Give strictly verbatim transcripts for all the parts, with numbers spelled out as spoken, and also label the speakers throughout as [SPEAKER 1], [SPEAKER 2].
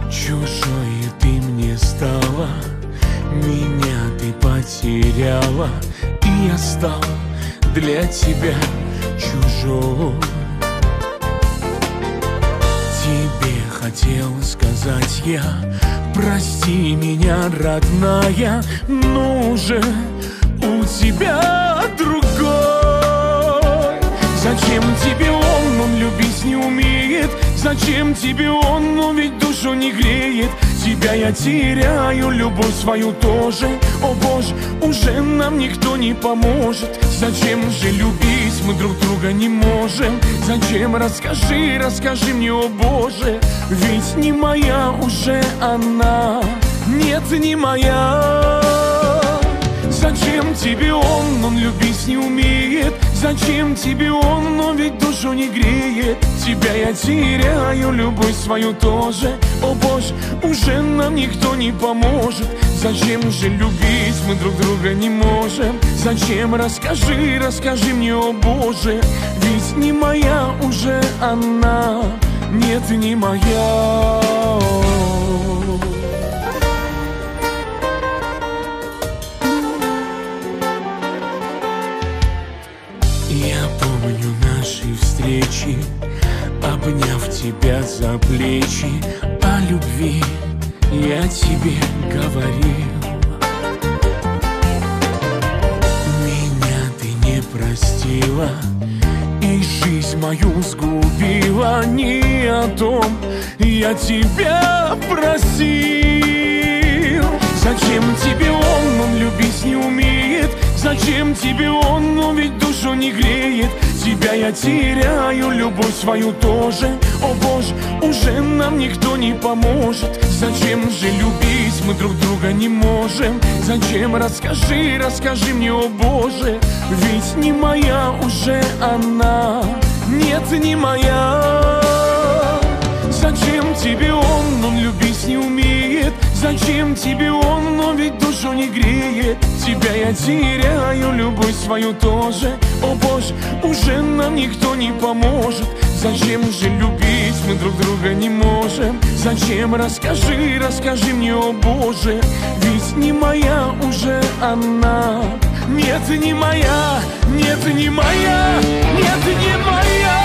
[SPEAKER 1] Чужой ты мне стала, меня ты потеряла, и я стал для тебя чужой. Тебе хотел сказать я: прости меня, родная, но уже у тебя другой. Зачем тебе он, он любить не умеет? Зачем тебе он, он ведь душу не греет? Тебя я теряю, любовь свою тоже. О Боже, уже нам никто не поможет. Зачем же любить, мы друг друга не можем? Зачем, расскажи, расскажи мне, о Боже. Ведь не моя уже она, нет, не моя. Зачем тебе он, он любить не умеет? Зачем тебе он, он ведь душу не греет? Тебя я теряю, любовь свою тоже. О Боже, уже нам никто не поможет. Зачем же любить, мы друг друга не можем? Зачем, расскажи, расскажи мне, о Боже. Ведь не моя уже она, нет, не моя. Я помню наши встречи, обняв тебя за плечи, о любви я тебе говорил. Меня ты не простила и жизнь мою сгубила. Не о том я тебя просил. Зачем тебе он, он любить не умеет? Зачем тебе он, он ведь душу не греет? Тебя я теряю, любовь свою тоже. О Боже, уже нам никто не поможет. Зачем же любить, мы друг друга не можем? Зачем, расскажи, расскажи мне, о Боже. Ведь не моя уже она, нет, не моя. Зачем тебе он, он любить не умеет? Зачем тебе он, но ведь душу не греет? Тебя я теряю, любовь свою тоже. О Боже, уже нам никто не поможет. Зачем же любить, мы друг друга не можем? Зачем, расскажи, расскажи мне, о Боже. Ведь не моя уже она, нет, не моя, нет, не моя, нет, не моя.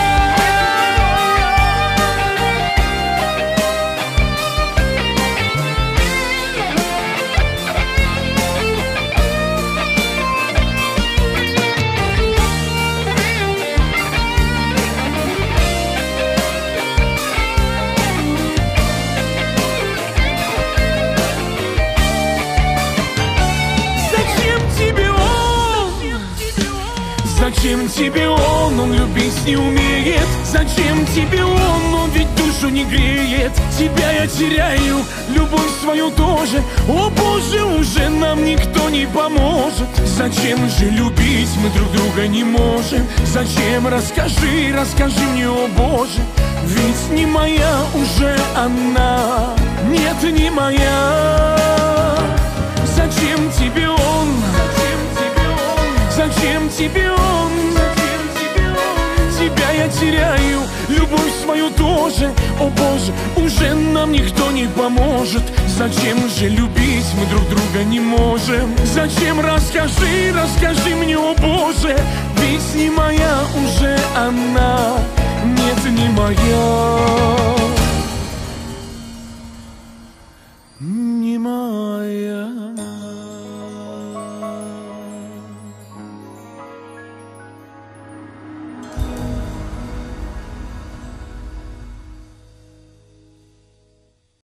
[SPEAKER 1] Зачем тебе он, он любить не умеет? Зачем тебе он, он ведь душу не греет? Тебя я теряю, любовь свою тоже. О Боже, уже нам никто не поможет. Зачем же любить, мы друг друга не можем? Зачем, расскажи, расскажи мне, о Боже. Ведь не моя уже она, нет, не моя. Зачем тебе он? Зачем тебе он? Тебя я теряю, любовь свою тоже. О Боже, уже нам никто не поможет. Зачем же любить, мы друг друга не можем? Зачем, расскажи, расскажи мне, о Боже.